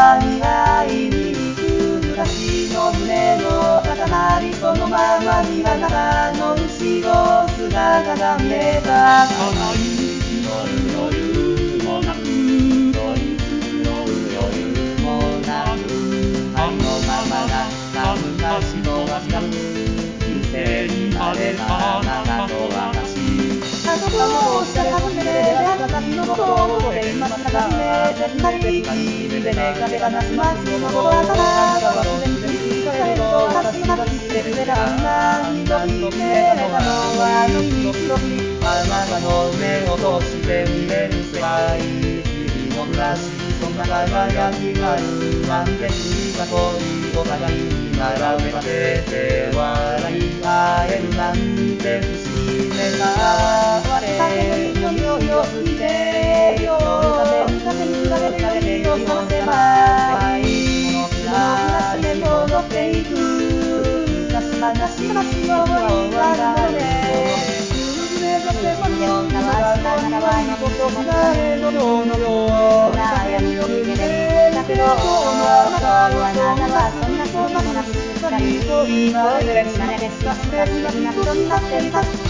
は未来に行く昔の胸の塊そのままにあなたの後ろ姿が見えた余裕もなく取り繕う余裕もなくありのままが昔とは違う人生に生まれたあなたと私あの子をした初めて私のことを覚えていますか初めて君でね風がなす街のことあなたが忘れに聞かれると私の抱きしてくれたあんなにときめいたのはあの日の日あなたの目を通して見える世界日々の暮らしそんな輝きがあるなんて君が恋お互いに並べ立てて笑い合えるなんて不思議ねな我夜を過ぎて夜風に振られる夜を探せばいつもの暮らしへ戻っていく昔話は終わらない夜交わしたならばのことも誰のよのよ悩みを逃げてだけどあなたはそんな気もなくすっかり恋に慣れてしまった素敵な人になっていた